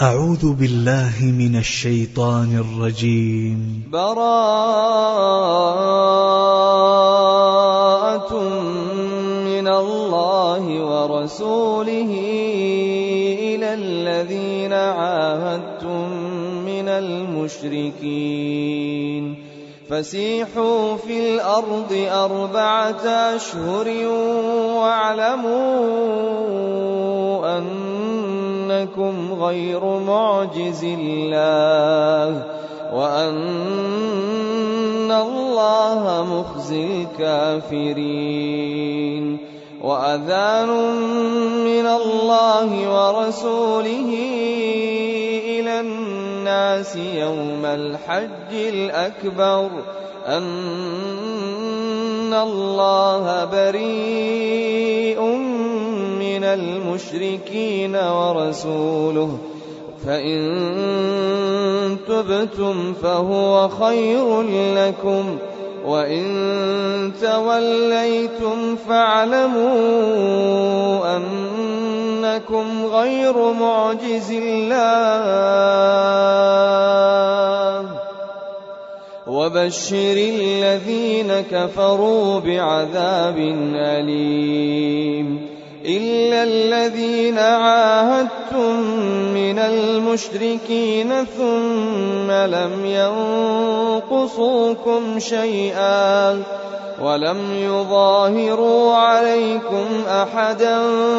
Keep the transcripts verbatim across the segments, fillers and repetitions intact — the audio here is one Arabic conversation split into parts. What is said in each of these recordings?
أعوذ بالله من الشيطان الرجيم. براءة من الله ورسوله إلى الذين عاهدتم من المشركين فسيحوا في الأرض أربعة أشهر واعلموا أنكم غير معجز الله وأن الله مخزي الكافرين. وأذان من الله ورسوله إلى الناس يوم الحج الأكبر أن الله بريء من المشركين ورسوله فإن تبتم فهو خير لكم وإن توليتم فاعلموا أنكم غير معجز الله وبشر الذين كفروا بعذاب أليم. إلا الذين عاهدتم من المشركين ثم لم ينقصوكم شيئا ولم يظاهروا عليكم أحدا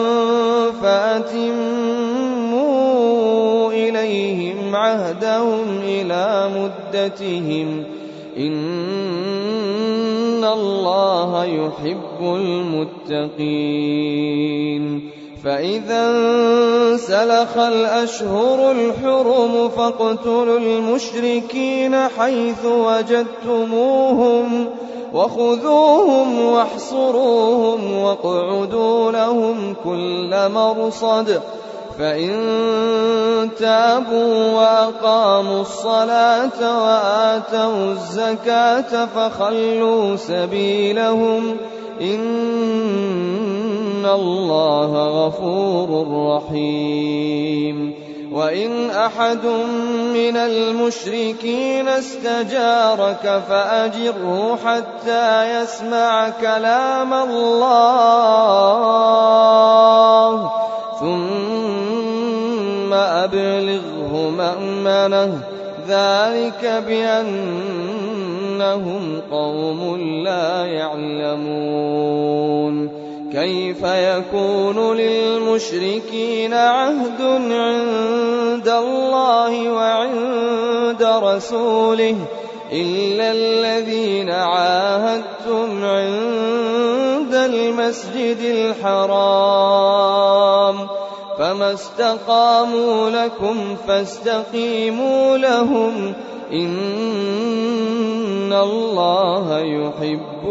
فأتموا إليهم عهدهم إلى مدتهم إن الله يحب المتقين. فإذا انسلخ الأشهر الحرم فاقتلوا المشركين حيث وجدتموهم وخذوهم واحصروهم واقعدوا لهم كل مرصد فإن تابوا وأقاموا الصلاة وآتوا الزكاة فخلوا سبيلهم إن الله غفور رحيم. وإن أحد من المشركين استجارك فأجره حتى يسمع كلام الله ثم أبلغه مأمنه ذلك بأنهم قوم لا يعلمون. كيف يكون للمشركين عهد عند الله وعند رسوله إلا الذين عاهدتم عند المسجد الحرام فما استقاموا لكم فاستقيموا لهم إن الله يحب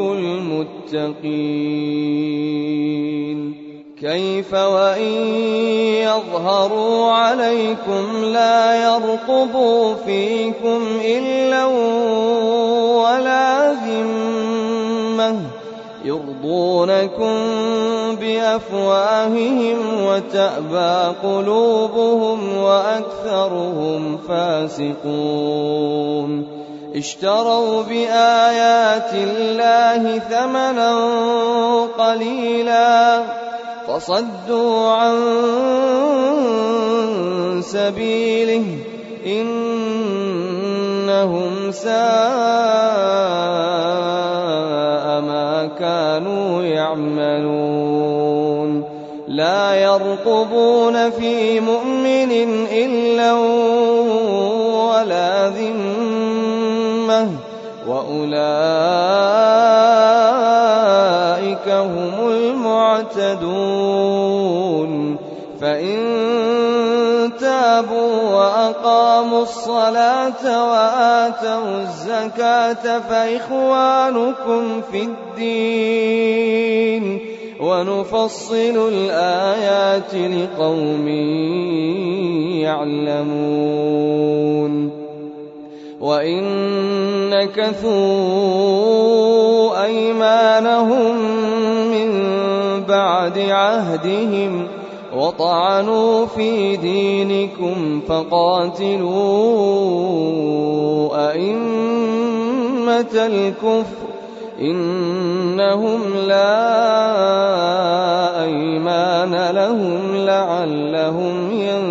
المتقين. كيف وإن يظهروا عليكم لا يرقبوا فيكم إلا ولا ذمة يرضونكم بأفواههم وتأبى قلوبهم وأكثرهم فاسقون. اشتروا بآيات الله ثمنا قليلا فصدوا عن سبيله إنهم ساء ما كانوا يعملون. لا يرقبون في مؤمن إلا ولا ذمة وأولئك هم المعتدون. فإن تابوا وأقاموا الصلاة وآتوا الزكاة فإخوانكم في الدين ونفصل الآيات لقوم يعلمون. وإن نكثوا أيمانهم من بعد عهدهم وطعنوا في دينكم فقاتلوا أئمة الكفر إنهم لا أيمان لهم لعلهم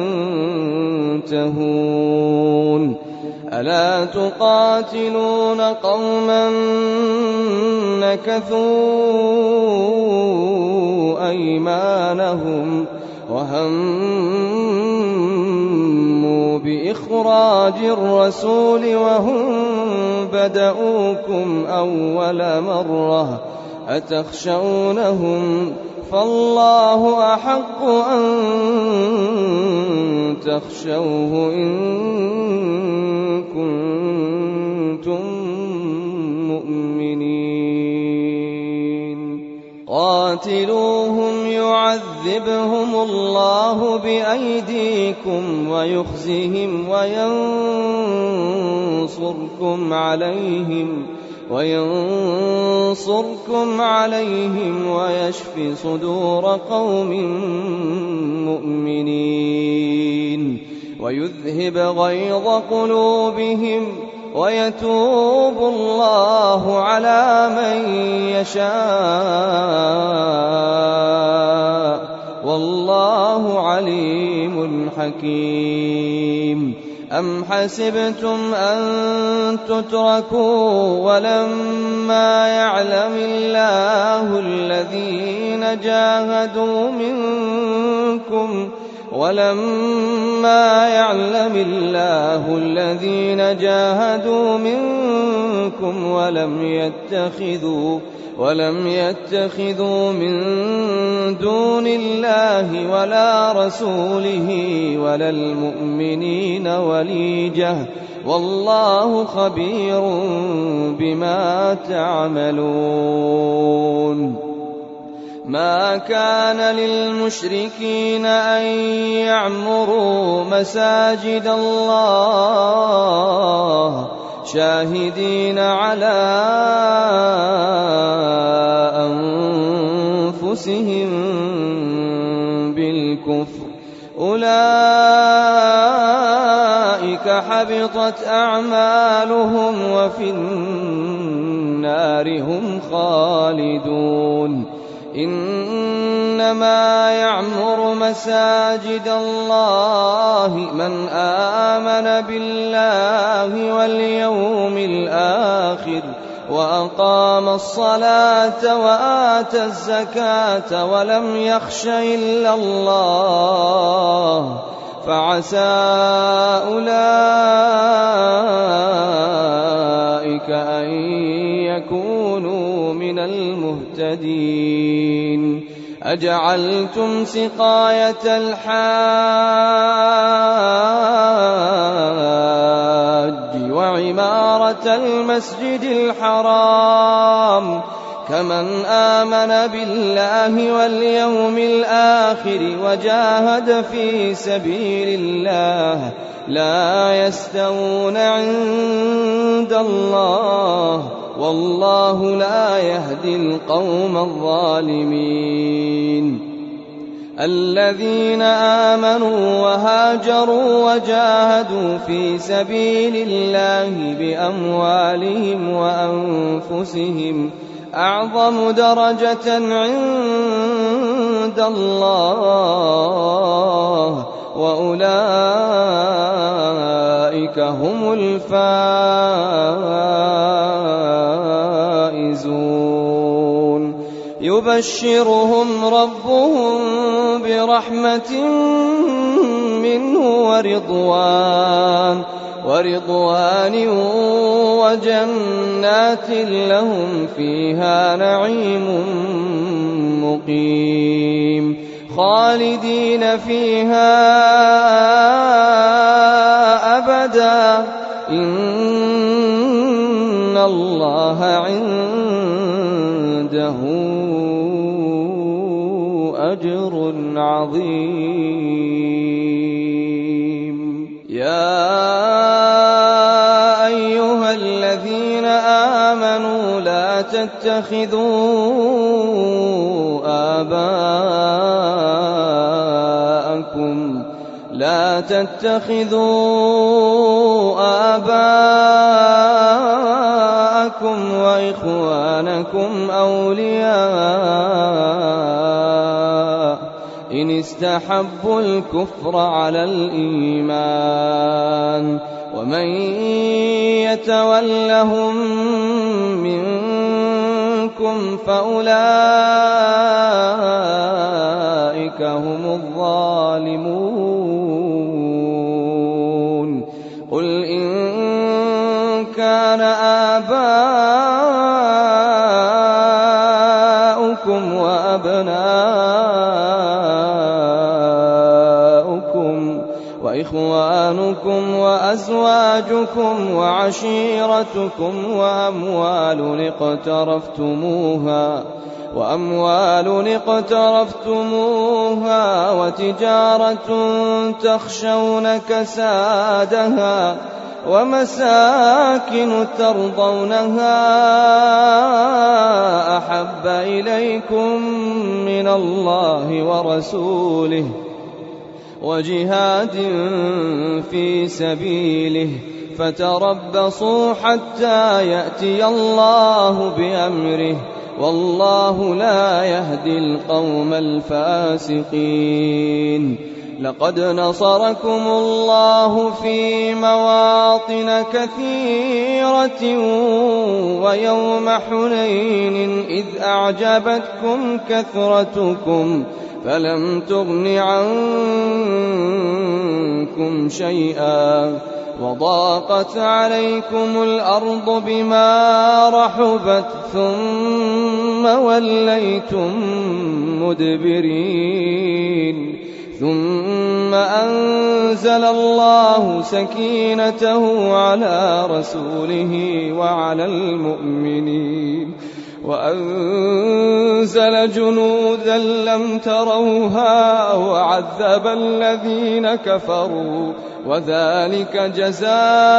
ينتهون ألا تقاتلون قوما نكثوا أيمانهم وهموا بإخراج الرسول وهم بدؤوكم أول مرة أتخشونهم فالله أحق أن تخشوه إن كنتم مؤمنين قاتلوهم يعذبهم الله بأيديكم ويخزهم وينصركم عليهم وينصركم عليهم ويشف صدور قوم مؤمنين ويذهب غيظ قلوبهم ويتوب الله على من يشاء والله عليم حكيم أم حسبتم أن تتركوا ولما يعلم الله الذين جاهدوا منكم ولما يعلم الله الذين جاهدوا منكم ولم يتخذوا ولم يتخذوا من دون الله ولا رسوله ولا المؤمنين وليجة والله خبير بما تعملون ما كان للمشركين أن يعمروا مساجد الله شاهدين على أنفسهم بالكفر أولئك حبطت أعمالهم وفي النار هم خالدون إنما يعمر مساجد الله من آمن بالله واليوم الآخر وأقام الصلاة وآتى الزكاة ولم يخش إلا الله فعسى أولئك أن يكونوا من المهتدين أجعلتم سقاية الحاج وعمارة المسجد الحرام كمن آمن بالله واليوم الآخر وجاهد في سبيل الله لا يستوون عند الله والله لا يهدي القوم الظالمين الذين آمنوا وهاجروا وجاهدوا في سبيل الله بأموالهم وأنفسهم أعظم درجة عند الله وأولئك هم الفائزون يبشرهم ربهم برحمة منه ورضوان ورضوان وجنات لهم فيها نعيم مقيم خالدين فيها أبدا إن الله عنده أجر عظيم يا أيها الذين آمنوا لا تتخذوا آباءكم لا تتخذوا آباءكم وإخوانكم أولياء إن استحبوا الكفر على الإيمان ومن يتولهم منكم فأولئك هم الظالمون قل إن كان آباؤكم وأبناؤكم وإخوانكم وأزواجكم وعشيرتكم وأموال اقترفتموها وأموال اقترفتموها وتجارة تخشون كسادها ومساكن ترضونها أحب إليكم من الله ورسوله وجهاد في سبيله فتربصوا حتى يأتي الله بأمره والله لا يهدي القوم الفاسقين لقد نصركم الله في مواطن كثيرة ويوم حنين إذ أعجبتكم كثرتكم فلم تغن عنكم شيئا وضاقت عليكم الأرض بما رحبت ثم وليتم مدبرين ثم أنزل الله سكينته على رسوله وعلى المؤمنين وأنزل جنودا لم تروها وعذب الذين كفروا وذلك جزاء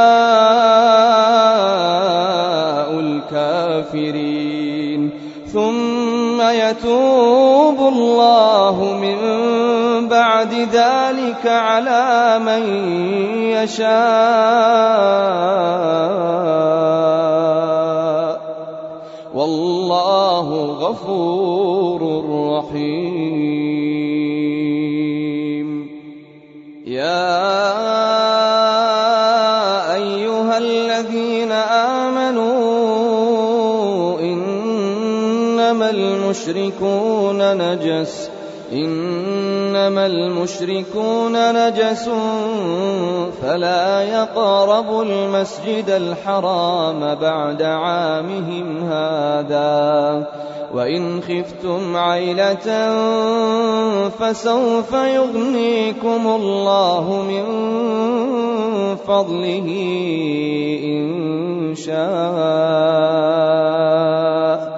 الكافرين ثم يتوب الله من بعد ذلك على من يشاء والله غفور رحيم يا أيها الذين آمنوا إنما المشركون نجس إنما المشركون نجس فلا يقربوا المسجد الحرام بعد عامهم هذا وإن خفتم عيلة فسوف يغنيكم الله من فضله إن شاء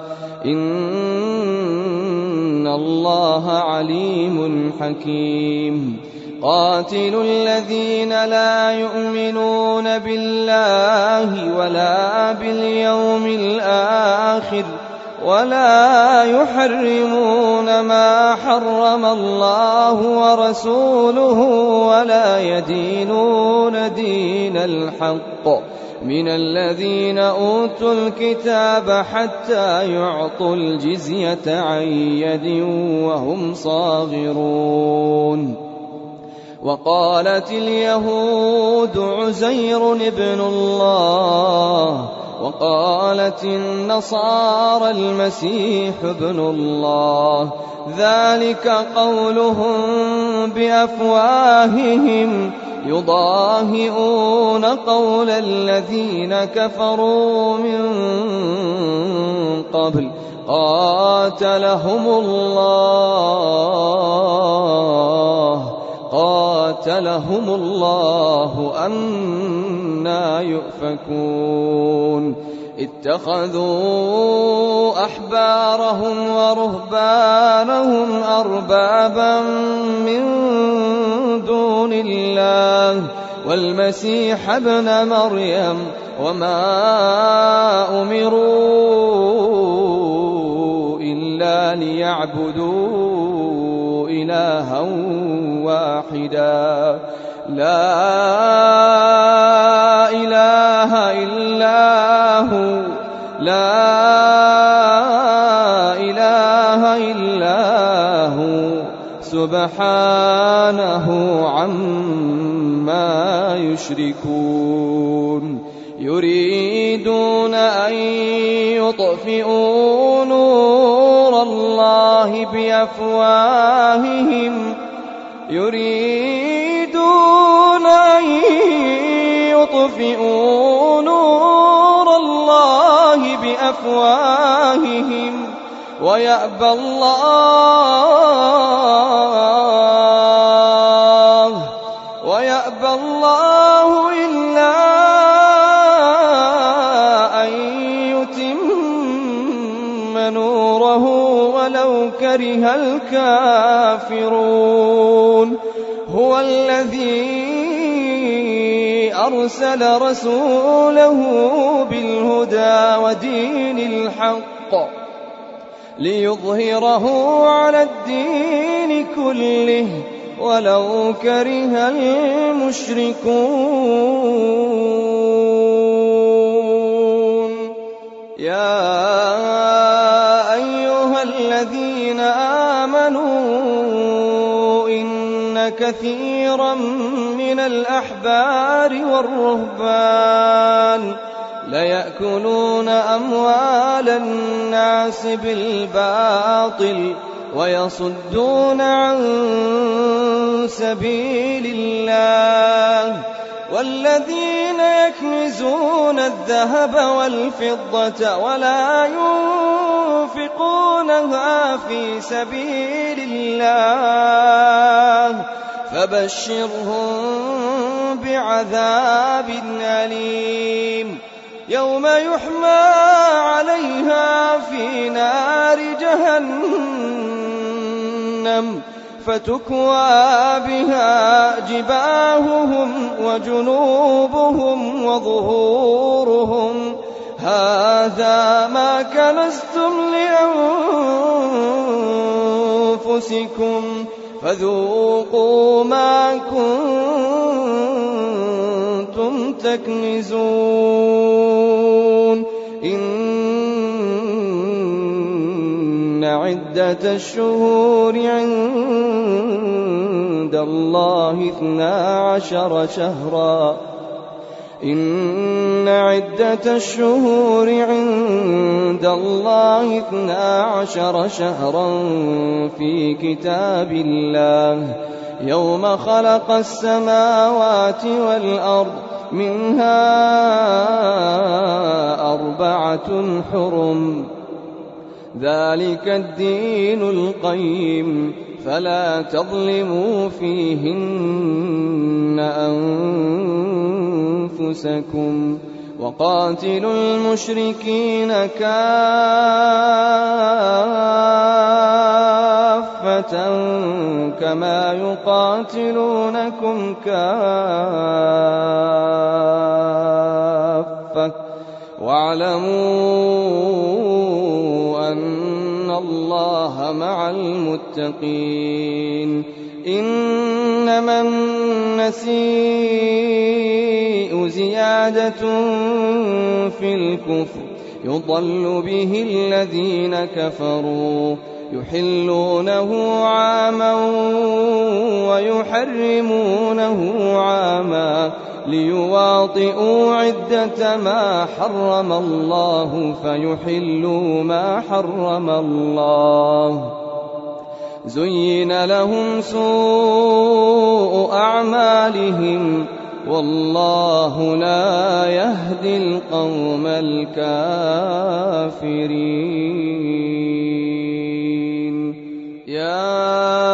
إن الله عليم حكيم قاتلوا الذين لا يؤمنون بالله ولا باليوم الآخر ولا يحرمون ما حرم الله ورسوله ولا يدينون دين الحق من الذين أوتوا الكتاب حتى يعطوا الجزية عن يد وهم صاغرون وقالت اليهود عزير ابن الله وقالت النصارى المسيح ابن الله ذلك قولهم بأفواههم يضاهئون قول الذين كفروا من قبل قاتلهم الله قاتلهم الله أنى يؤفكون اتخذوا أحبارهم ورهبانهم أربابا من دون الله والمسيح ابن مريم وما أمروا إلا ليعبدوا إلها واحدا لا إله إلا هو لا إله إلا هو سبحانه عما يشركون يريدون أن يطفئوا نور الله بأفواههم يريدون أن يطفئوا نور الله بأفواههم ويأبى الله ويأبى الله إلا أن يتم نوره ولو كره الكافرون هو الذي أرسل رسوله بالهدى ودين الحق ليظهره على الدين كله ولو كره المشركون يا أيها الذين آمنوا إن كثيرا من الأحبار والرهبان ليأكلون أموال الناس بالباطل ويصدون عن سبيل الله والذين يكنزون الذهب والفضة ولا ينفقونها في سبيل الله فبشرهم بعذاب أليم يوم يحمى عليها في نار جهنم فتكوى بها جباههم وجنوبهم وظهورهم هذا ما كنزتم لأنفسكم فذوقوا ما كنتم تكنزون إن عدة الشهور عند الله اثنا عشر شهرا إن عدة الشهور عند الله اثنا عشر شهرا في كتاب الله يوم خلق السماوات والأرض منها أربعة حرم ذلك الدين القيم فلا تظلموا فيهن أنفسكم وقاتلوا المشركين كافة كما يقاتلونكم كافة واعلموا أن الله مع المتقين إنما النسيء زيادة في الكفر يضل به الذين كفروا يحلونه عاما ويحرمونه عاما ليواطئوا عدة ما حرم الله فيحلوا ما حرم الله زين لهم سوء أعمالهم والله لا يهدي القوم الكافرين يا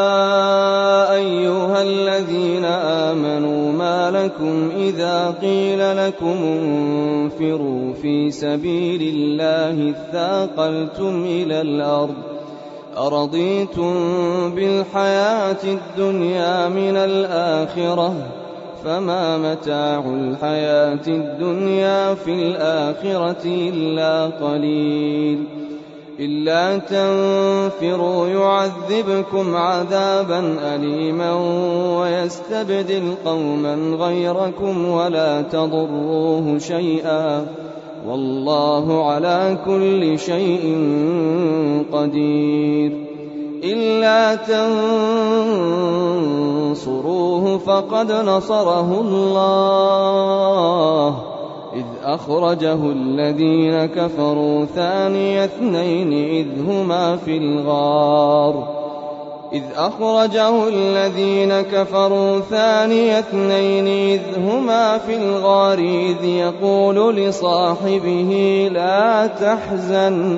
أيها الذين آمنوا ما لكم إذا قيل لكم انفروا في سبيل الله اثاقلتم إلى الأرض أرضيتم بالحياة الدنيا من الآخرة فما متاع الحياة الدنيا في الآخرة إلا قليل إلا تنفروا يعذبكم عذابا أليما ويستبدل قوما غيركم ولا تضروه شيئا والله على كل شيء قدير. إلا تنصروه فقد نصره الله إذ أخرجه الذين كفروا ثاني اثنين إذ هما في الغار إذ أخرجه الذين كفروا ثاني اثنين إذ هما في الغار إذ يقول لصاحبه لا تحزن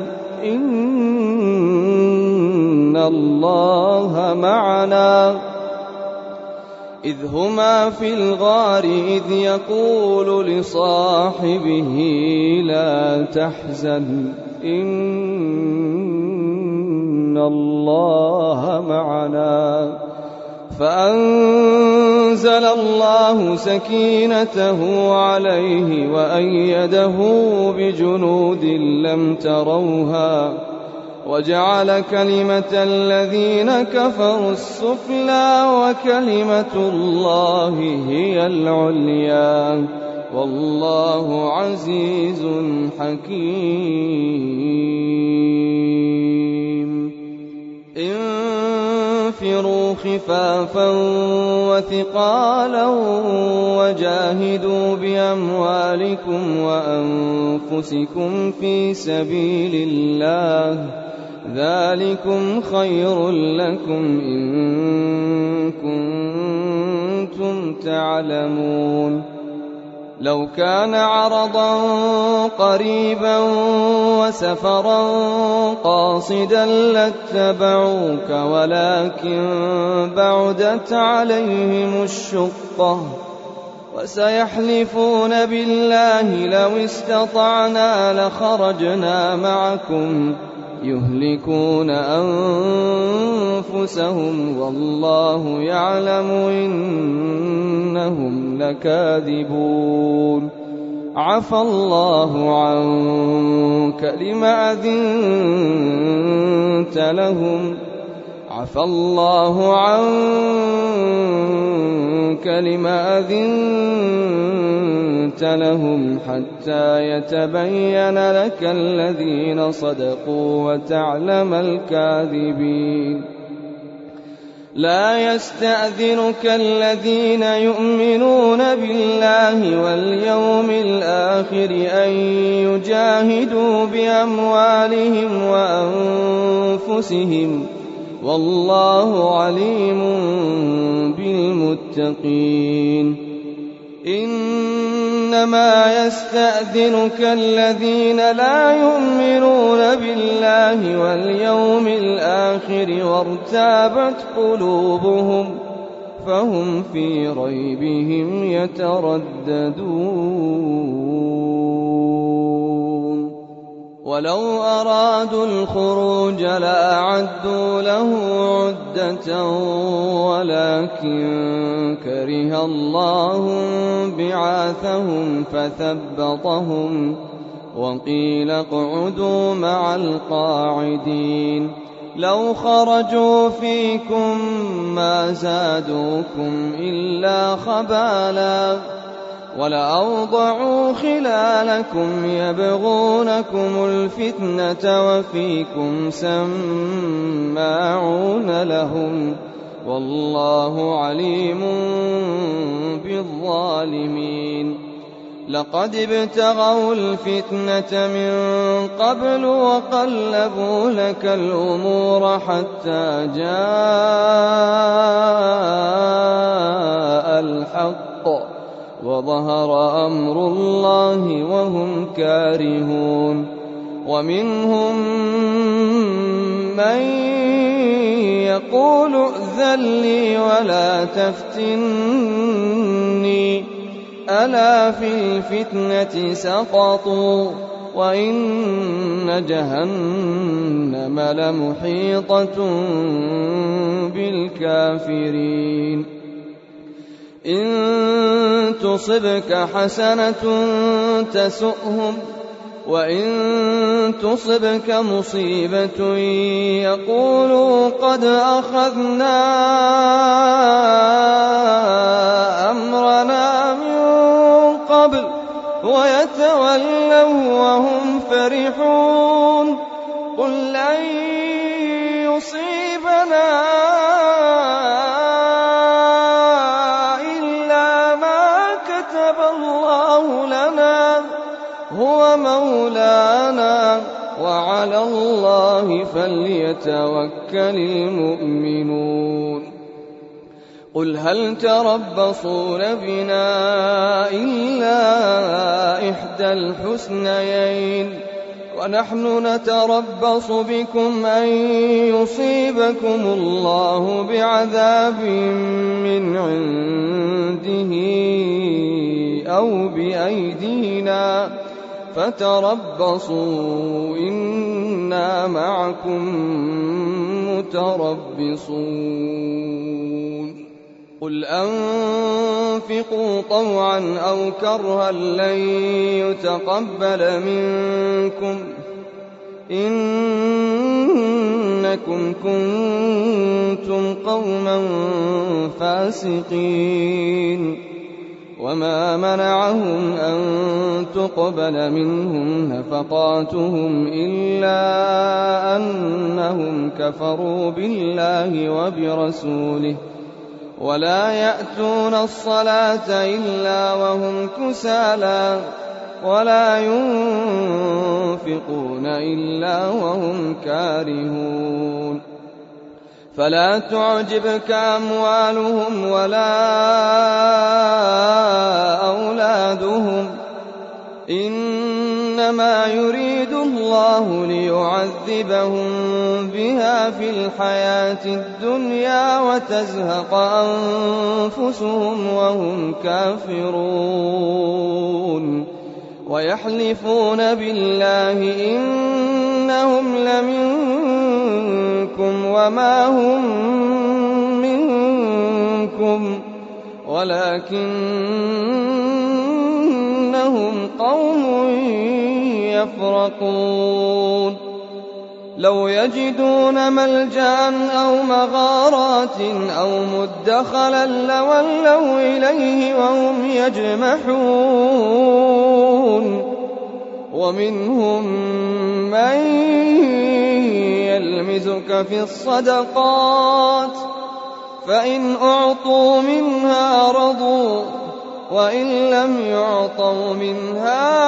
إن الله معنا إذ هما في الغار إذ يقول لصاحبه لا تحزن إن الله معنا فأنزل الله سكينته عليه وأيده بجنود لم تروها وجعل كلمة الذين كفروا السفلى وكلمة الله هي العليا والله عزيز حكيم. انفروا خفافا وثقالا وجاهدوا بأموالكم وأنفسكم في سبيل الله ذلكم خير لكم إن كنتم تعلمون. لو كان عرضا قريبا وسفرا قاصدا لاتبعوك ولكن بعدت عليهم الشقة وسيحلفون بالله لو استطعنا لخرجنا معكم يهلكون أنفسهم والله يعلم إنهم لكاذبون. عفى الله عنك لم أذنت لهم عفى الله عنك لم أذنت لهم حتى يتبين لك الذين صدقوا وتعلم الكاذبين. لا يستأذنك الذين يؤمنون بالله واليوم الآخر أن يجاهدوا بأموالهم وأنفسهم والله عليم بالمتقين. إنما يستأذنك الذين لا يؤمنون بالله واليوم الآخر وارتابت قلوبهم فهم في ريبهم يترددون. ولو أرادوا الخروج لأعدوا له عدة ولكن كره الله بعاثهم فثبطهم وقيل اقعدوا مع القاعدين. لو خرجوا فيكم ما زادوكم إلا خبالا ولأوضعوا خلالكم يبغونكم الفتنة وفيكم سماعون لهم والله عليم بالظالمين. لقد ابتغوا الفتنة من قبل وقلبوا لك الأمور حتى جاء الحق وظهر أمر الله وهم كارهون. ومنهم من يقول ائذن لي ولا تفتني ألا في الفتنة سقطوا وإن جهنم لمحيطة بالكافرين. إن تصبك حسنة تسؤهم وإن تصبك مصيبة يقولوا قد أخذنا أمرنا من قبل ويتولوا وهم فرحون قل لن يصيبنا إلا ما كتب الله لنا هو مولانا وعلى الله فليتوكل المؤمنون قل هل تربصون بنا إلا إحدى الحسنيين ونحن نتربص بكم أن يصيبكم الله بعذاب من عنده أو بأيدينا فتربصوا إنا معكم متربصون قل أنفقوا طوعا أو كرها لن يتقبل منكم إنكم كنتم قوما فاسقين وما منعهم أن تقبل منهم نفقاتهم إلا أنهم كفروا بالله وبرسوله ولا يأتون الصلاة إلا وهم كسالى ولا ينفقون إلا وهم كارهون فلا تعجبك أموالهم ولا أولادهم إنما يريد الله ليعذبهم بها في الحياة الدنيا وتزهق أنفسهم وهم كافرون ويحلفون بالله إنهم لمنكم وما هم منكم ولكنهم قوم يفرقون لو يجدون ملجأ أو مغارات أو مدخلا لولوا إليه وهم يجمحون ومنهم من يلمزك في الصدقات فإن أعطوا منها رضوا وإن لم يعطوا منها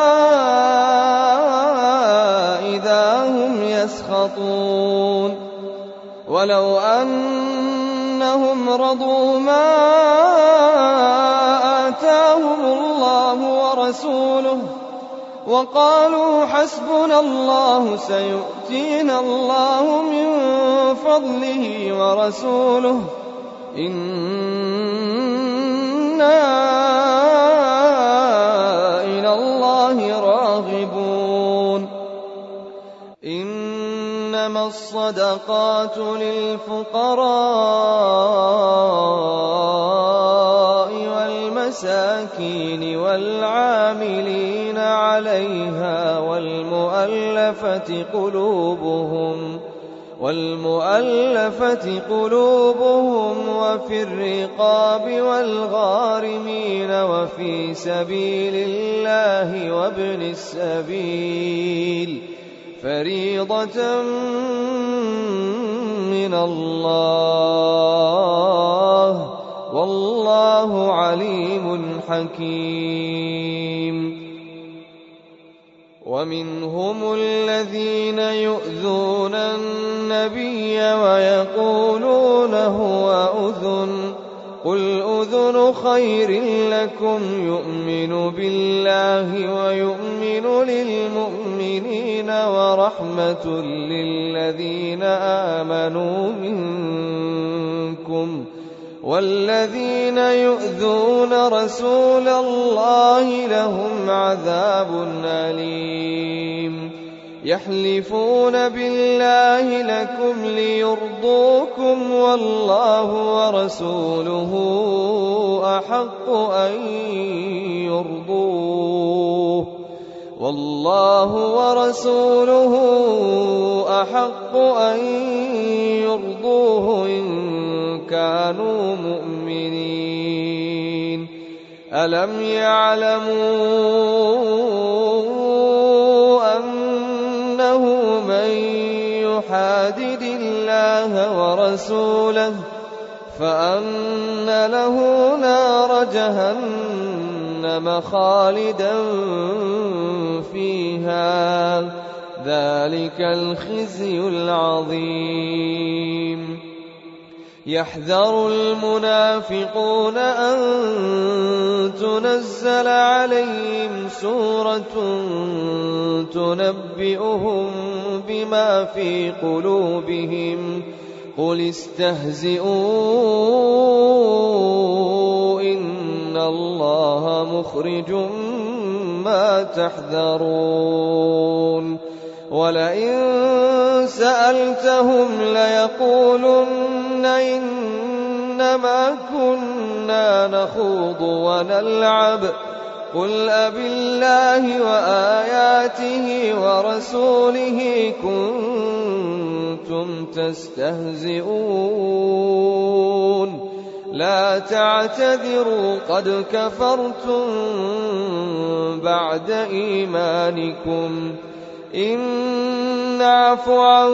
إذا هم يسخطون ولو أنهم رضوا ما آتاهم الله ورسوله وقالوا حسبنا الله سيؤتينا الله من فضله ورسوله إنا إلى الله راغبون إنما الصدقات للفقراء والمساكين والعاملين عليها والمؤلفة قلوبهم والمؤلفة قلوبهم وفي الرقاب والغارمين وفي سبيل الله وابن السبيل فريضة من الله والله عليم حكيم ومنهم الذين يؤذون النبي ويقولون هو أذن قل أذن خير لكم يؤمن بالله ويؤمن للمؤمنين ورحمة للذين آمنوا منكم والذين يؤذون رسول الله لهم عذاب أليم يحلفون بالله لكم ليرضوكم والله ورسوله أحق أن يرضوه والله ورسوله أحق أن يرضوه إن كانوا مؤمنين. ألم يعلموا أنه من يحادد الله ورسوله فأن له نار جهنم خالدا فيها ذلك الخزي العظيم. يحذر المنافقون أن تنزل عليهم سورة تنبئهم بما في قلوبهم قل استهزئوا إن الله مخرج ما تحذرون. ولئن سألتهم ليقولن إنما كنا نخوض ونلعب قل أبالله وآياته ورسوله كنتم تستهزئون لا تعتذروا قد كفرتم بعد إيمانكم إن نعف عن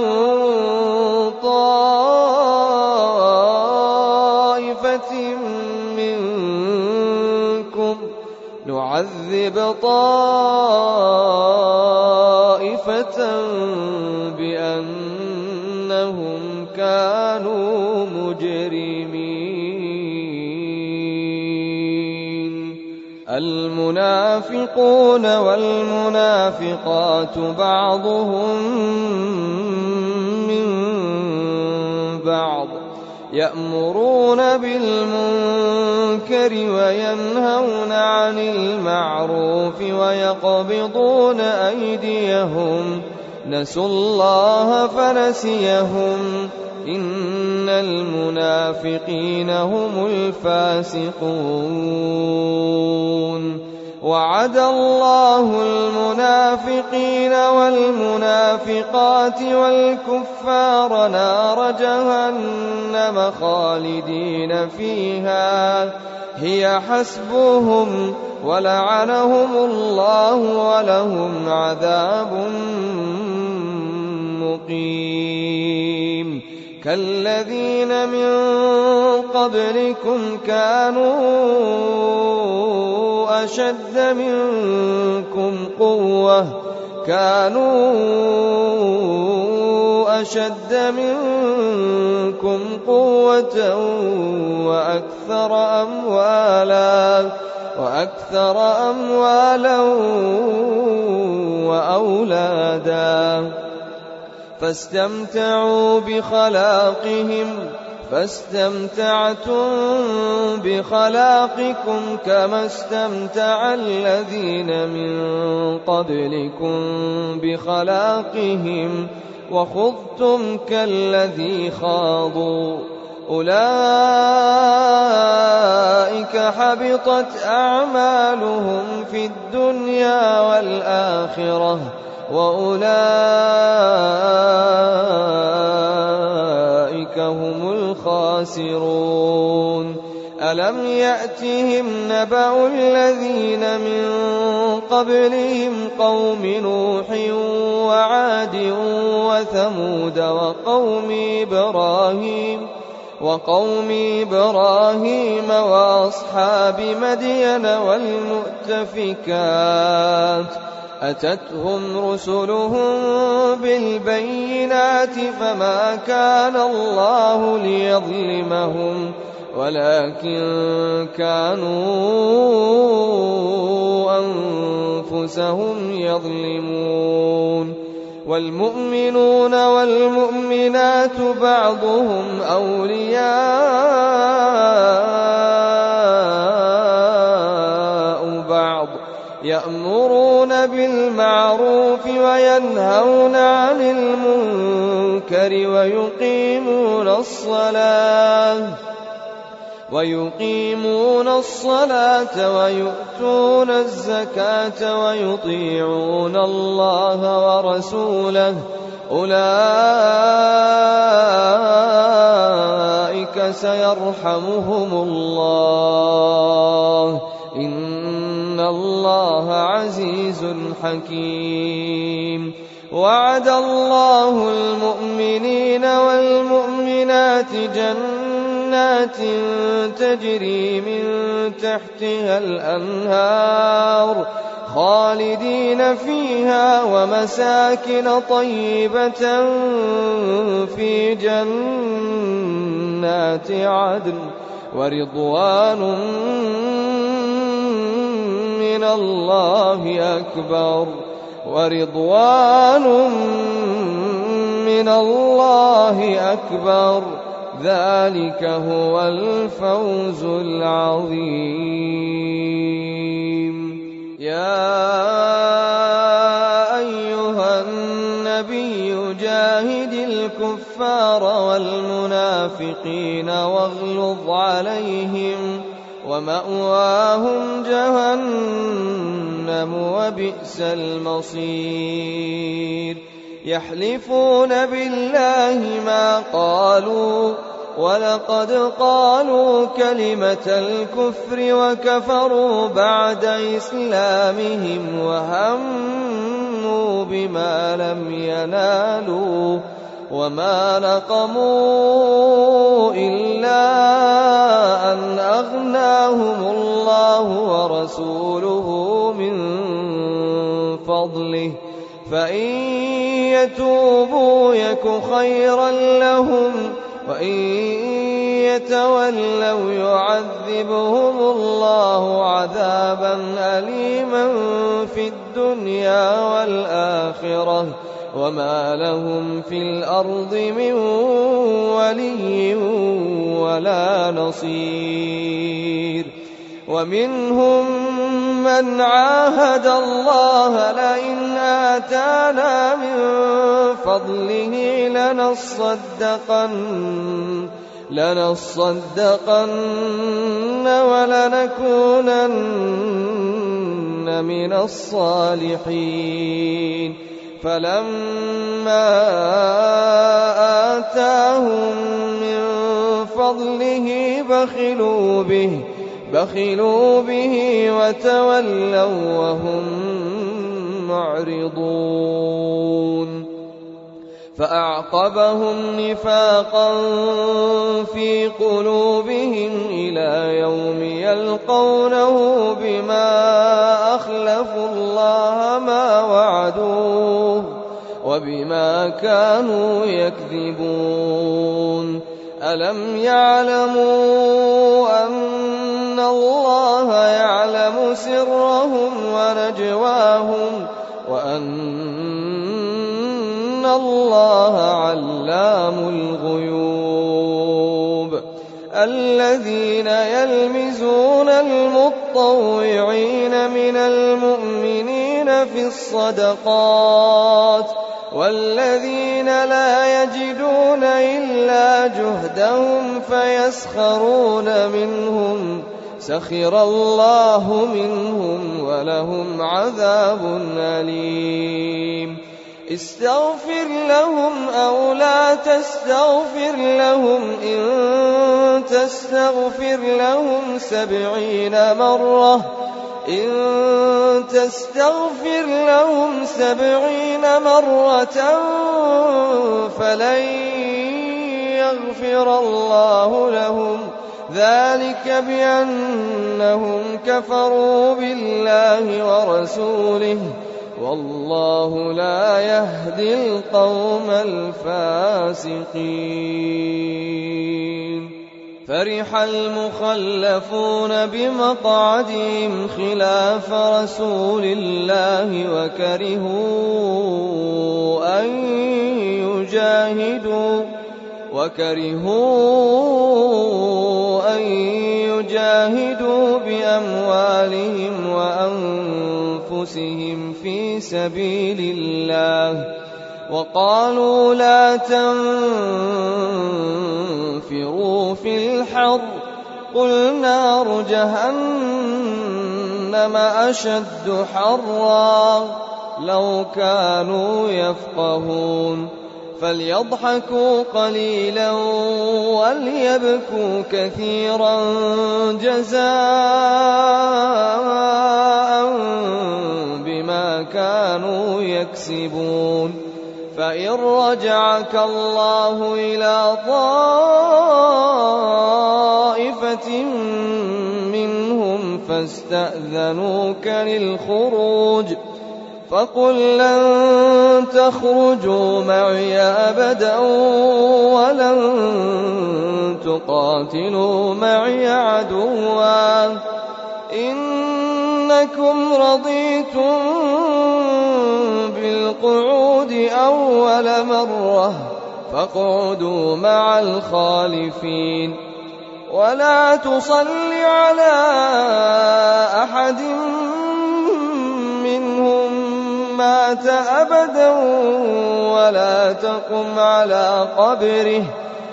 طائفة منكم نعذب طائفة بأنهم كانوا مجرمين. المنافقون والمنافقات بعضهم من بعض يأمرون بالمنكر وينهون عن المعروف ويقبضون أيديهم نسوا الله فنسيهم إن المنافقين هم الفاسقون. وعد الله المنافقين والمنافقات والكفار نار جهنم خالدين فيها هي حسبهم ولعنهم الله ولهم عذاب مقيم. كالذين من قبلكم كانوا أشد منكم قوة كانوا أشد منكم قوة وأكثر أموالا وأكثر أموالا وأولادا فاستمتعوا بخلاقهم فاستمتعتم بخلاقكم كما استمتع الذين من قبلكم بخلاقهم وخضتم كالذي خاضوا أولئك حبطت أعمالهم في الدنيا والآخرة وأولئك هم الخاسرون. ألم يأتهم نبأ الذين من قبلهم قوم نوح وعاد وثمود وقوم إبراهيم وقوم إبراهيم وأصحاب مدين والمؤتفكات أتتهم رسلهم بالبينات فما كان الله ليظلمهم ولكن كانوا أنفسهم يظلمون. والمؤمنون والمؤمنات بعضهم أولياء بعض يأمرون بالمعروف وينهون عن المنكر ويقيمون الصلاة ويقيمون الصلاة ويؤتون الزكاة ويطيعون الله ورسوله أولئك سيرحمهم الله إن الله عزيز حكيم. وعد الله المؤمنين والمؤمنات جنات تجري من تحتها الأنهار خالدين فيها ومساكن طيبة في جنات عدن ورضوان من الله أكبر ورضوان من الله أكبر ذلك هو الفوز العظيم. يا أيها النبي جاهد الكفار والمنافقين واغلظ عليهم ومأواهم جهنم وبئس المصير. يحلفون بالله ما قالوا ولقد قالوا كلمة الكفر وكفروا بعد إسلامهم وهموا بما لم ينالوا وما نقموا إلا أن أغناهم الله ورسوله من فضله فإن يتوبوا يك خيرا لهم وإن يتولوا يعذبهم الله عذابا أليما في الدنيا والآخرة وما لهم في الأرض من ولي ولا نصير. ومنهم من عاهد الله لئن آتانا من فضله لنصدقن لنصدقن ولنكونن من الصالحين. فلما آتاهم من فضله بخلوا به بخلوا به وتولوا وهم معرضون. فأعقبهم نفاقا في قلوبهم إلى يوم يلقونه بما أخلفوا الله ما وعدوه وبما كانوا يكذبون. ألم يعلموا أن الله يعلم سرهم ونجواهم وأن الله علام الغيوب. الذين يلمزون المطوعين من المؤمنين في الصدقات والذين لا يجدون إلا جهدهم فيسخرون منهم سخر الله منهم ولهم عذاب أليم. استغفر لهم أو لا تستغفر لهم إن تستغفر لهم سبعين مرة إن تستغفر لهم سبعين مرة فلن يغفر الله لهم ذلك بأنهم كفروا بالله ورسوله والله لا يهدي القوم الفاسقين. فرح المخلفون بمقعدهم خلاف رسول الله وكرهوا أن يجاهدوا وكرهوا أن يجاهدوا بأموالهم وأنفسهم في سبيل الله وقالوا لا تنفروا في الحر قل نار جهنم أشد حرا لو كانوا يفقهون فليضحكوا قليلا وليبكوا كثيرا جزاء بما كانوا يكسبون فإن رجعك الله إلى طائفة منهم فاستأذنوك للخروج فقل لن تخرجوا معي أبدا ولن تقاتلوا معي عدوا إنكم رضيتم بالقعود أول مرة فاقعدوا مع الخالفين ولا تصل على أحد منهم مات أبدا ولا تقم على قبره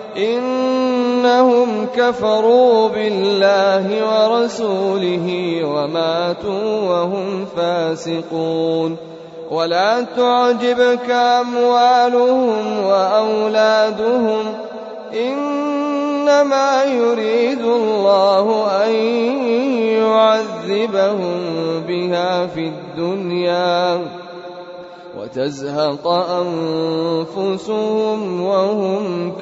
إنهم كفروا بالله ورسوله وماتوا وهم فاسقون ولا تعجبك أموالهم وأولادهم إنما يريد الله أن يعذبهم بها في الدنيا وتزهق أنفسهم وهم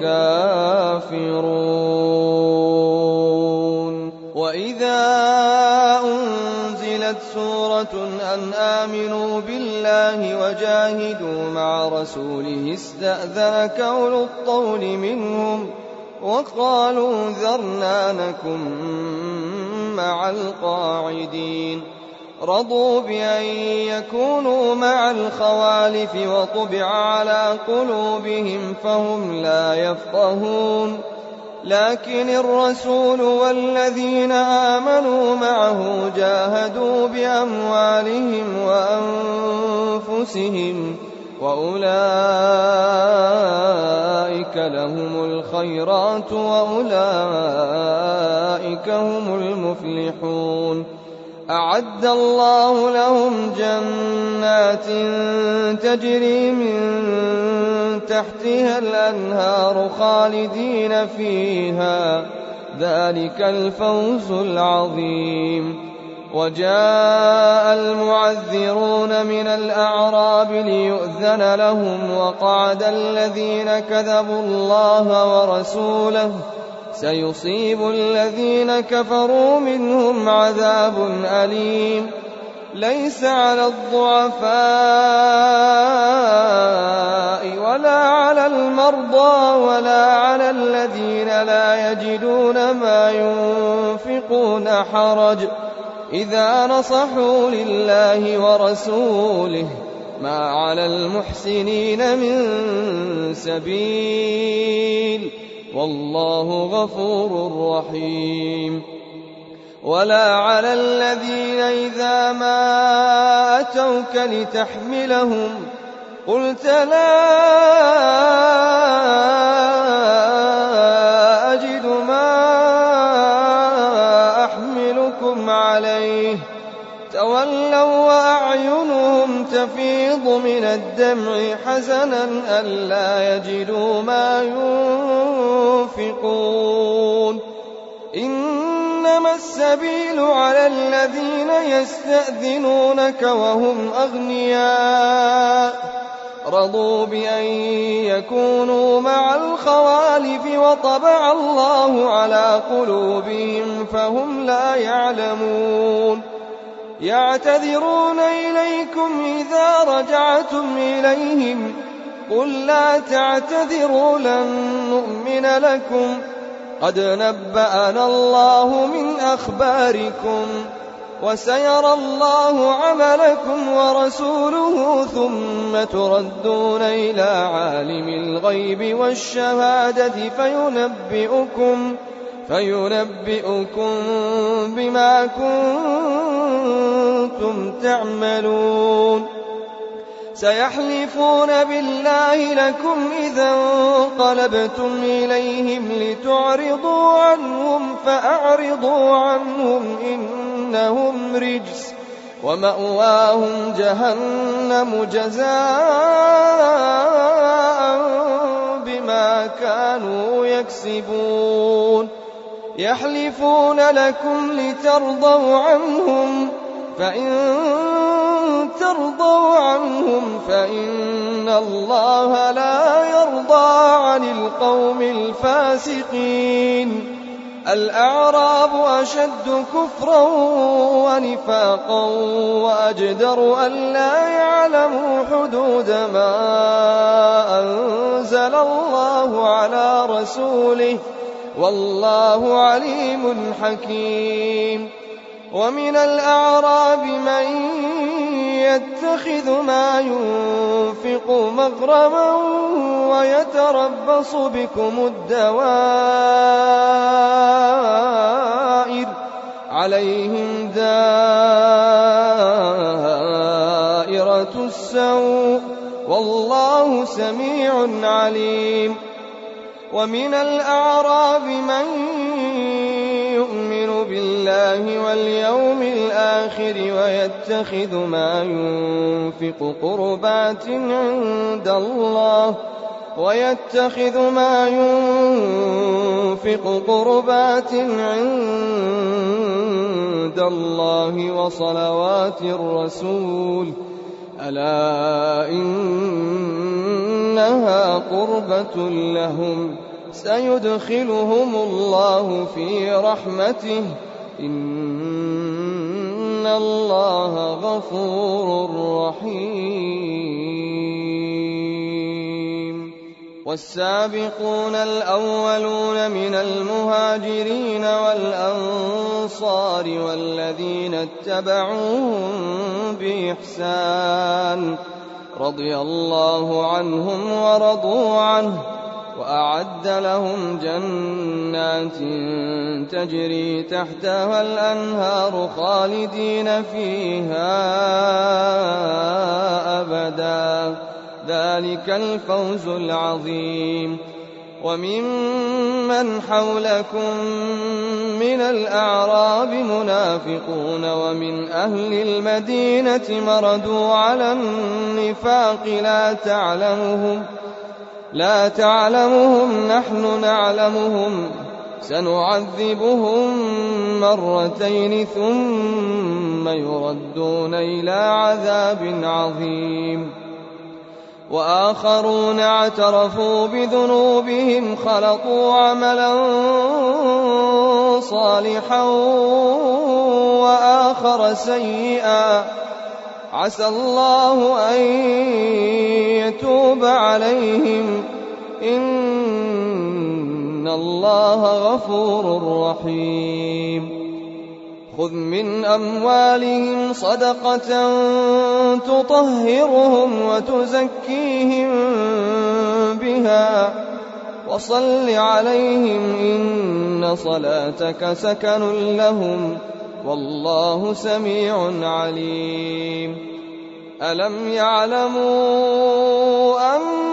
كافرون وإذا أنزلت سورة أن آمنوا بالله وجاهدوا مع رسوله استأذنك أولو الطول منهم وقالوا ذرنا نكن مع القاعدين رضوا بأن يكونوا مع الخوالف وطبع على قلوبهم فهم لا يفقهون لكن الرسول والذين آمنوا معه جاهدوا بأموالهم وأنفسهم وأولئك لهم الخيرات وأولئك هم المفلحون أعد الله لهم جنات تجري من تحتها الأنهار خالدين فيها ذلك الفوز العظيم وجاء المعذرون من الأعراب ليؤذن لهم وقعد الذين كذبوا الله ورسوله سيصيب الذين كفروا منهم عذاب أليم ليس على الضعفاء ولا على المرضى ولا على الذين لا يجدون ما ينفقون حرج إذا نصحوا لله ورسوله ما على المحسنين من سبيل والله غفور رحيم ولا على الذين إذا ما أتوك لتحملهم قلت لا أجد ما أحملكم عليه تولوا وأعينهم تفيض من الدمع حزنا ألا يجدوا ما ينفقون إنما السبيل على الذين يستأذنونك وهم أغنياء رضوا بأن يكونوا مع الخوالف وطبع الله على قلوبهم فهم لا يعلمون يعتذرون إليكم إذا رجعتم إليهم قل لا تعتذروا لن نؤمن لكم قد نبأنا الله من أخباركم وسيرى الله عملكم ورسوله ثم تردون إلى عالم الغيب والشهادة فينبئكم فينبئكم بما كنتم تعملون سيحلفون بالله لكم إذا انقلبتم إليهم لتعرضوا عنهم فأعرضوا عنهم إنهم رجس ومأواهم جهنم جزاء بما كانوا يكسبون يحلفون لكم لترضوا عنهم فإن ترضوا عنهم فإن الله لا يرضى عن القوم الفاسقين الأعراب أشد كفرا ونفاقا وأجدر أن لا يعلموا حدود ما أنزل الله على رسوله والله عليم حكيم ومن الأعراب من يتخذ ما ينفق مغرما ويتربص بكم الدوائر عليهم دائرة السوء والله سميع عليم ومن الأعراب من يؤمن بالله واليوم الآخر ويتخذ ما ينفق قربات عند الله ويتخذ ما ينفق قربات عند الله وصلوات الرسول ألا إنها قربة لهم سيدخلهم الله في رحمته إن الله غفور رحيم والسابقون الأولون من المهاجرين والأنصار والذين اتبعوهم بإحسان رضي الله عنهم ورضوا عنه وأعد لهم جنات تجري تحتها الأنهار خالدين فيها أبدا ذلك الفوز العظيم وممن حولكم من الأعراب منافقون ومن أهل المدينة مردوا على النفاق لا تعلمهم لا تعلمهم نحن نعلمهم سنعذبهم مرتين ثم يردون إلى عذاب عظيم وآخرون اعترفوا بذنوبهم خلطوا عملا صالحا وآخر سيئا عسى الله أن يتوب عليهم إن الله غفور رحيم خذ من أموالهم صدقة تطهرهم وتزكيهم بها وصل عليهم إن صلاتك سكن لهم والله سميع عليم ألم يعلموا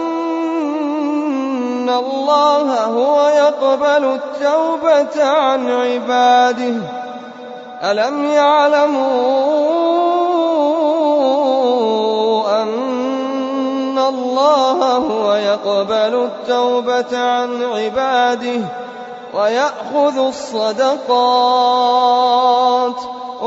أن الله هو يقبل التوبة عن عباده ألم يعلموا أن الله هو يقبل التوبة عن عباده ويأخذ الصدقات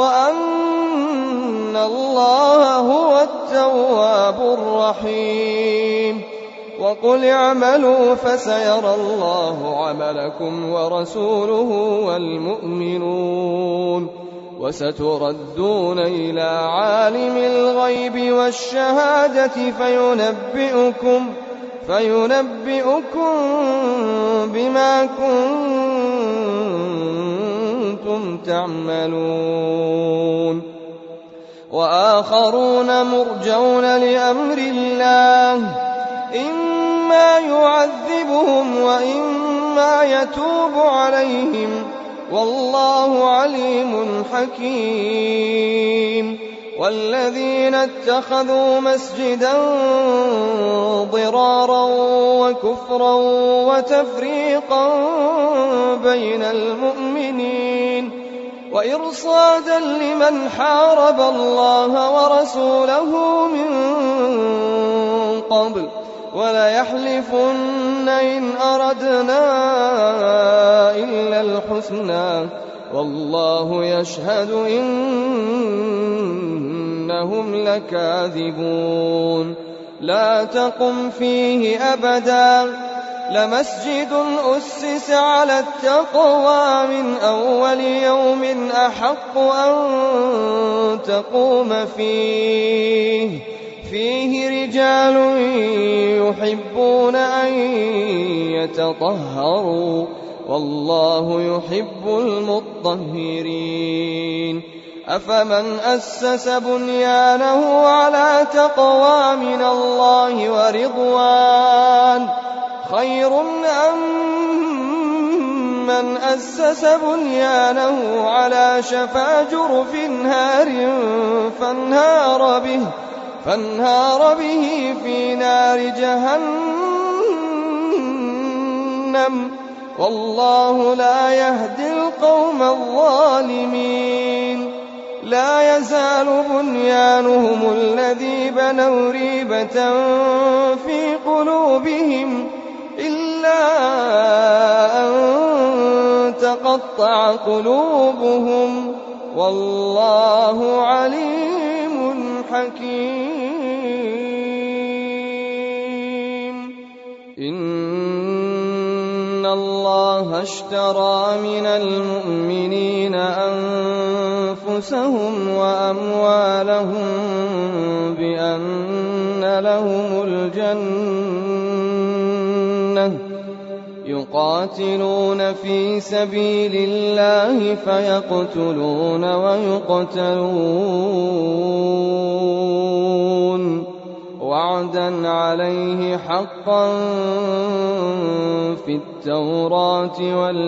وأن الله هو التواب الرحيم وقل اعملوا فسيرى الله عملكم ورسوله والمؤمنون وستردون إلى عالم الغيب والشهادة فينبئكم فينبئكم بما كنتم تعملون وآخرون مرجون لأمر الله إما يعذبهم وإما يتوب عليهم والله عليم حكيم والذين اتخذوا مسجدا ضرارا وكفرا وتفريقا بين المؤمنين وإرصادا لمن حارب الله ورسوله من قبل وليحلفن إن أردنا إلا الحسنى والله يشهد إنهم لكاذبون لا تقم فيه أبدا لمسجد أسس على التقوى من أول يوم أحق أن تقوم فيه فيه رجال يحبون أن يتطهروا والله يحب المطهرين أفمن أسس بنيانه على تقوى من الله ورضوان خير أم من أسس بنيانه على شفا جرف هار فانهار به فانهار به في نار جهنم والله لا يهدي القوم الظالمين لا يزال بنيانهم الذي بنوا ريبة في قلوبهم إلا أن تقطع قلوبهم والله عليم حكيم إن الله اشترى من المؤمنين أنفسهم وأموالهم بأن لهم الجنة يقاتلون في سبيل الله فيقتلون ويقتلون وعدا عليه حقا في التوراة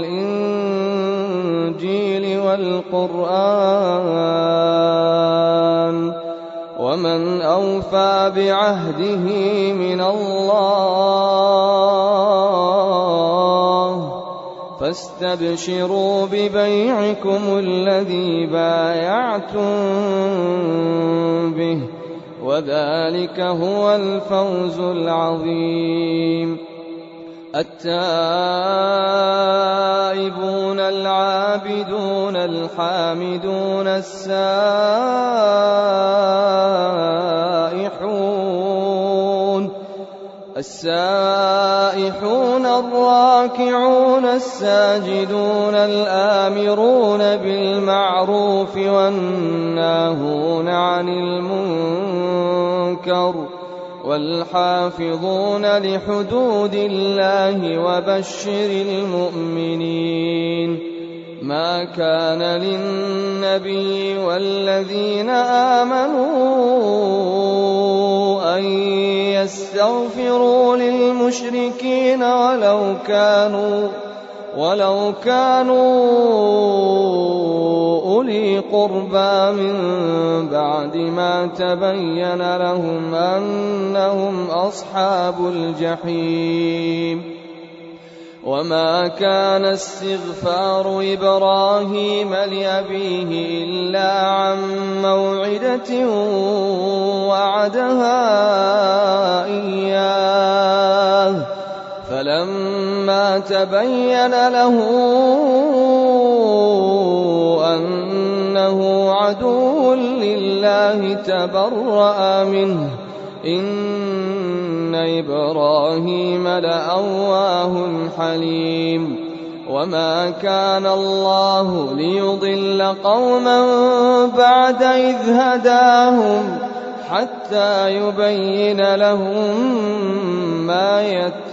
والإنجيل والقرآن ومن أوفى بعهده من الله فاستبشروا ببيعكم الذي بايعتم به وذلك هو الفوز العظيم التائبون العابدون الحامدون السائحون السائحون الراكعون الساجدون الآمرون بالمعروف والناهون عن المنكر والحافظون لحدود الله وبشر المؤمنين ما كان للنبي والذين آمنوا أن يستغفروا للمشركين ولو كانوا ولو كانوا أولي قربى من بعد ما تبين لهم أنهم أصحاب الجحيم وما كان استغفار إبراهيم لأبيه إلا عن موعدة وعدها إياه فلما تبين له أنه عدو لله تبرأ منه إن إبراهيم لأواه حليم وما كان الله ليضل قوما بعد إذ هداهم حتى يبين لهم ما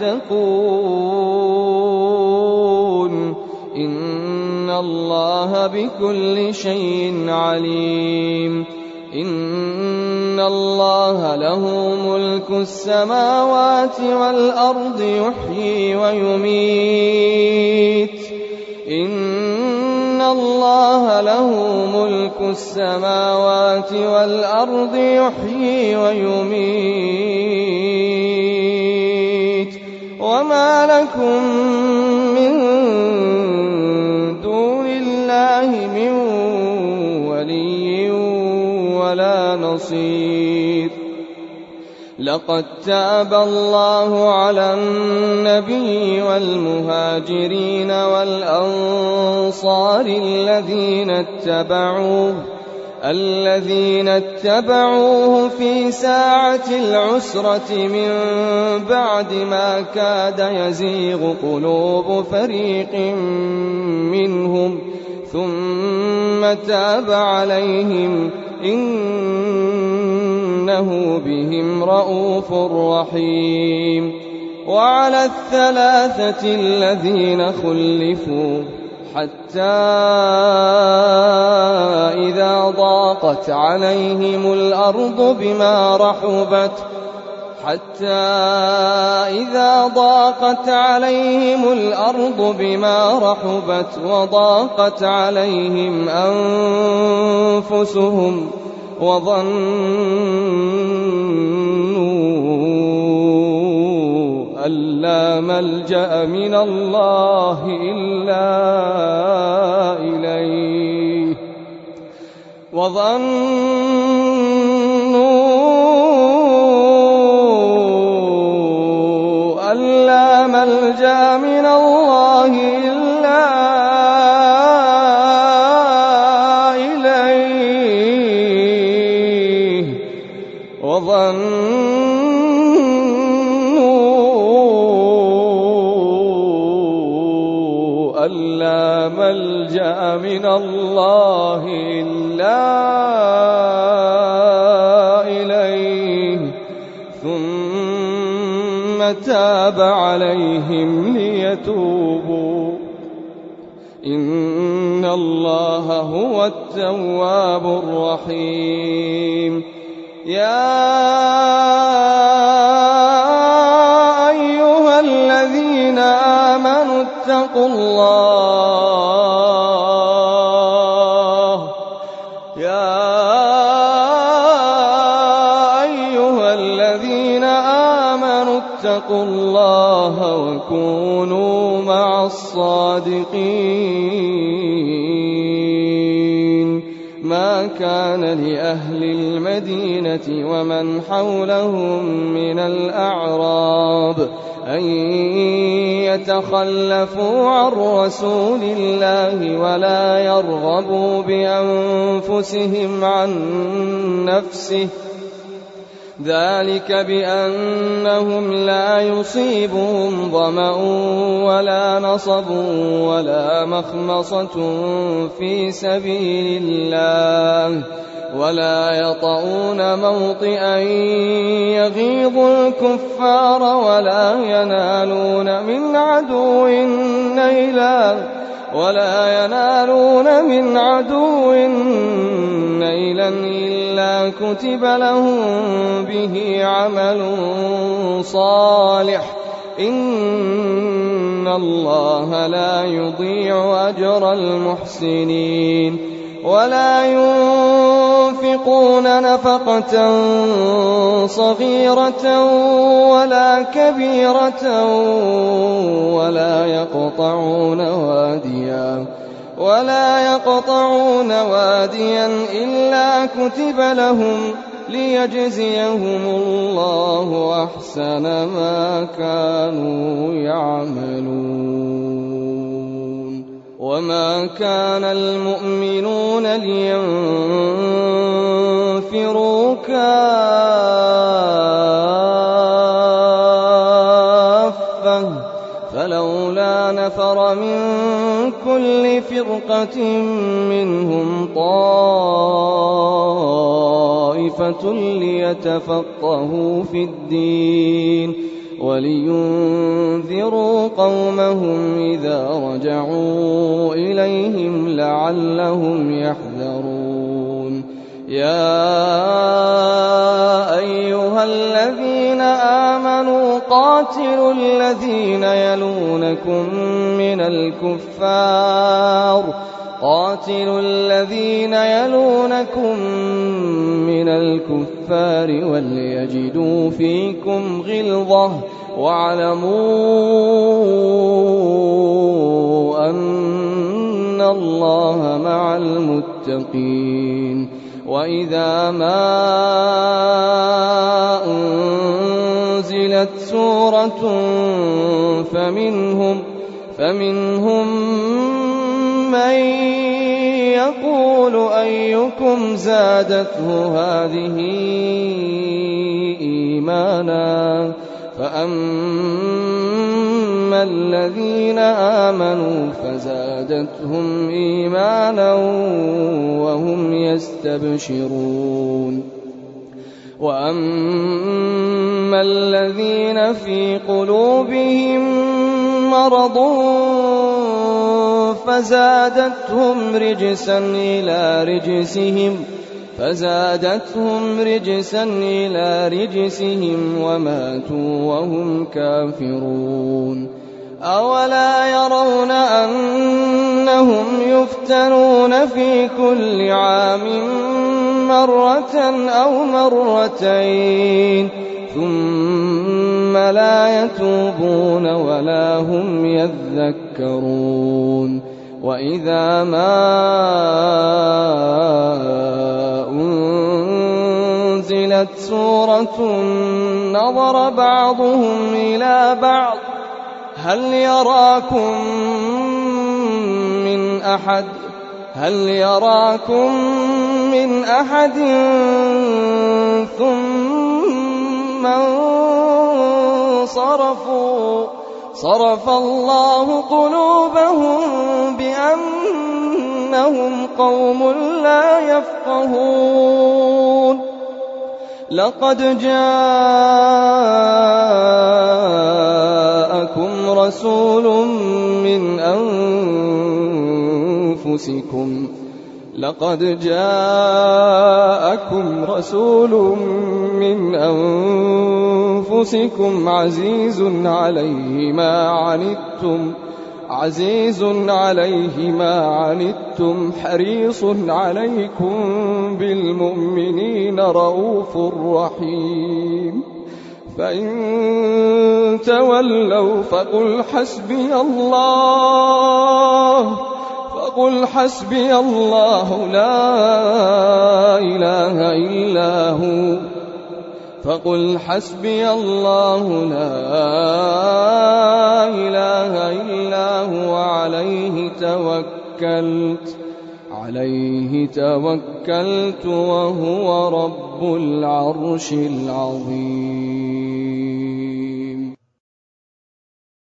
يتقون إن الله بكل شيء عليم إن الله له ملك السماوات والأرض يحيي ويميت إن الله وله ملك السماوات والأرض يحيي ويميت وما لكم من دون الله من ولي ولا نصير. لقد تاب الله على النبي والمهاجرين والأنصار الذين اتبعوه الذين اتبعوه في ساعة العسرة من بعد ما كاد يزيغ قلوب فريق منهم ثم تاب عليهم إنه بهم رءوف رحيم. وعلى الثلاثة الذين خلفوا حتى إذا ضاقت عليهم الأرض بما رحبت حتى إذا ضاقت عليهم الأرض بما رحبت وضاقت عليهم أنفسهم وظنوا أن لا ملجأ من الله إلا إليه وظنوا أن لا ملجأ من الله إلا إليه وظنوا أن لا ملجأ من الله إلا إليه ثم تاب عليهم ليتوبوا إن الله هو التواب الرحيم. يا أيها الذين آمنوا اتقوا الله يا أيها الذين آمنوا اتقوا الله وكونوا مع الصادقين. ما كان لأهل المدينة ومن حولهم من الأعراب أن يتخلفوا عن رسول الله ولا يرغبوا بأنفسهم عن نفسه ذلك بأنهم لا يصيبهم ظمأ ولا نصب ولا مخمصة في سبيل الله ولا يطؤون موطئا يغيظ الكفار ولا ينالون من عدو نيلا ولا ينالون من عدو نيلا إلا كتب لهم به عمل صالح إن الله لا يضيع أجر المحسنين. ولا ينفقون نفقة صغيرة ولا كبيرة ولا يقطعون واديا ولا يقطعون واديا إلا كتب لهم ليجزيهم الله أحسن ما كانوا يعملون. وما كان المؤمنون لينفروا كافة فلولا نفر من كل فرقة منهم طائفة ليتفقهوا في الدين ولينذروا قومهم إذا رجعوا إليهم لعلهم يحذرون. يا أيها الذين آمنوا قاتلوا الذين يلونكم من الكفار قاتلوا الذين يلونكم من الكفار وليجدوا فيكم غلظة واعلموا أن الله مع المتقين. وإذا ما أنزلت سورة فمنهم فمنهم من يقول أيكم زادته هذه إيمانا فأما الذين آمنوا فزادتهم إيمانا وهم يستبشرون. وأما الذين في قلوبهم مرض فزادتهم رجسا إلى رجسهم فزادتهم رجسا إلى رجسهم وماتوا وهم كافرون. أولا يرون أنهم يفتنون في كل عام مرة أو مرتين ثم لا يتوبون ولا هم يذكرون. وإذا ما أنزلت سورة نظر بعضهم إلى بعض هل يراكم من أحد هل يراكم من أحد ثم انصرفوا صرف الله قلوبهم بأنهم قوم لا يفقهون. لقد جاءكم رسول من أنفسكم لقد جاءكم رسول من أنفسكم عزيز عليه ما عنتم عزيز عليه ما عنتم حريص عليكم بالمؤمنين رؤوف رحيم. فإن تولوا فقل حسبي الله فقل حسبي الله لا إله إلا هو فقل حسبي الله لا إله إلا هو عليه توكلت عليه توكلت وهو رب العرش العظيم.